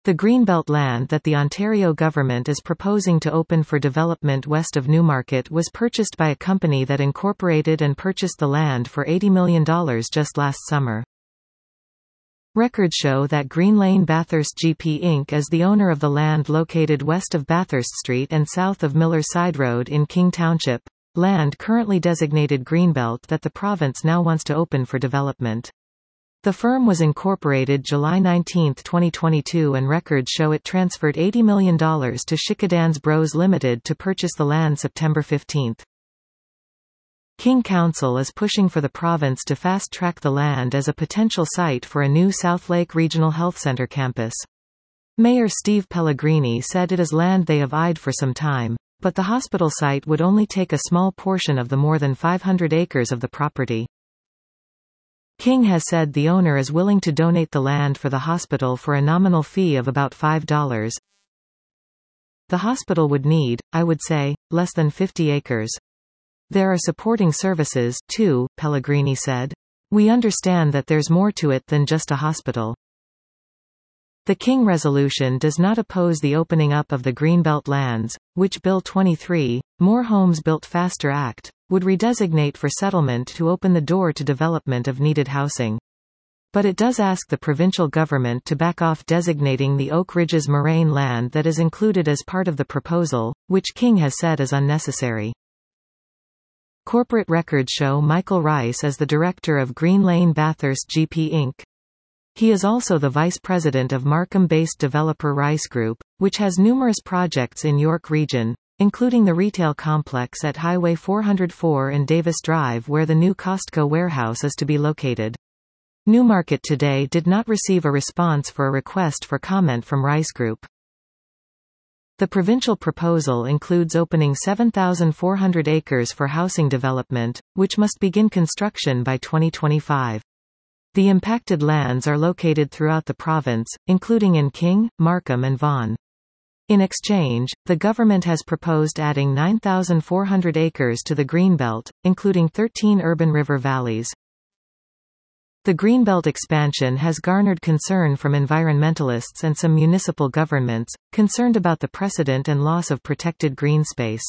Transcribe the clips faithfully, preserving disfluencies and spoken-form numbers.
The Greenbelt land that the Ontario government is proposing to open for development west of Newmarket was purchased by a company that incorporated and purchased the land for eighty million dollars just last summer. Records show that Green Lane Bathurst G P Incorporated is the owner of the land located west of Bathurst Street and south of Miller Side Road in King Township, land currently designated Greenbelt that the province now wants to open for development. The firm was incorporated July nineteenth twenty twenty-two and records show it transferred eighty million dollars to Shikadans Bros Limited to purchase the land September fifteenth. King Council is pushing for the province to fast-track the land as a potential site for a new Southlake Regional Health Centre campus. Mayor Steve Pellegrini said it is land they have eyed for some time, but the hospital site would only take a small portion of the more than five hundred acres of the property. King has said the owner is willing to donate the land for the hospital for a nominal fee of about five dollars. The hospital would need, I would say, less than fifty acres. There are supporting services, too, Pellegrini said. We understand that there's more to it than just a hospital. The King resolution does not oppose the opening up of the Greenbelt lands, which Bill twenty-three, More Homes Built Faster Act, would redesignate for settlement to open the door to development of needed housing. But it does ask the provincial government to back off designating the Oak Ridges moraine land that is included as part of the proposal, which King has said is unnecessary. Corporate records show Michael Rice as the director of Green Lane Bathurst G P Incorporated. He is also the vice president of Markham-based developer Rice Group, which has numerous projects in York Region, including the retail complex at Highway four oh four and Davis Drive where the new Costco warehouse is to be located. Newmarket today did not receive a response for a request for comment from Rice Group. The provincial proposal includes opening seven thousand four hundred acres for housing development, which must begin construction by twenty twenty-five. The impacted lands are located throughout the province, including in King, Markham and Vaughan. In exchange, the government has proposed adding nine thousand four hundred acres to the Greenbelt, including thirteen urban river valleys. The Greenbelt expansion has garnered concern from environmentalists and some municipal governments, concerned about the precedent and loss of protected green space.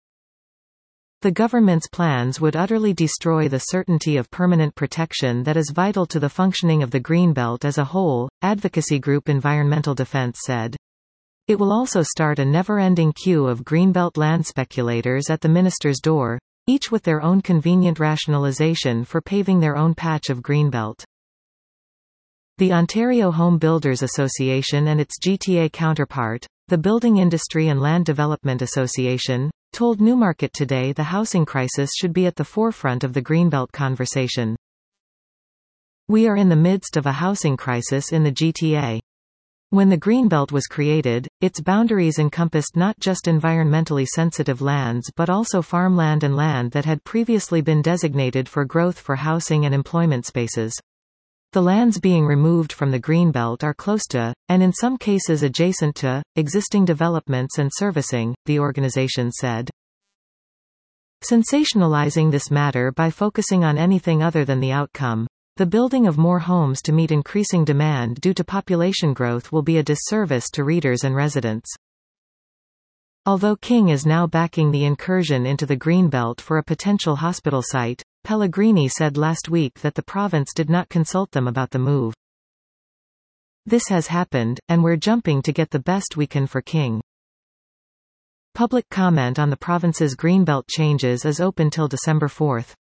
The government's plans would utterly destroy the certainty of permanent protection that is vital to the functioning of the Greenbelt as a whole, advocacy group Environmental Defense said. It will also start a never-ending queue of Greenbelt land speculators at the minister's door, each with their own convenient rationalization for paving their own patch of Greenbelt. The Ontario Home Builders Association and its G T A counterpart, the Building Industry and Land Development Association, told Newmarket today the housing crisis should be at the forefront of the Greenbelt conversation. We are in the midst of a housing crisis in the G T A. When the Greenbelt was created, its boundaries encompassed not just environmentally sensitive lands but also farmland and land that had previously been designated for growth for housing and employment spaces. The lands being removed from the Greenbelt are close to, and in some cases adjacent to, existing developments and servicing, the organization said. Sensationalizing this matter by focusing on anything other than the outcome, the building of more homes to meet increasing demand due to population growth, will be a disservice to readers and residents. Although King is now backing the incursion into the Greenbelt for a potential hospital site, Pellegrini said last week that the province did not consult them about the move. This has happened, and we're jumping to get the best we can for King. Public comment on the province's Greenbelt changes is open till December fourth.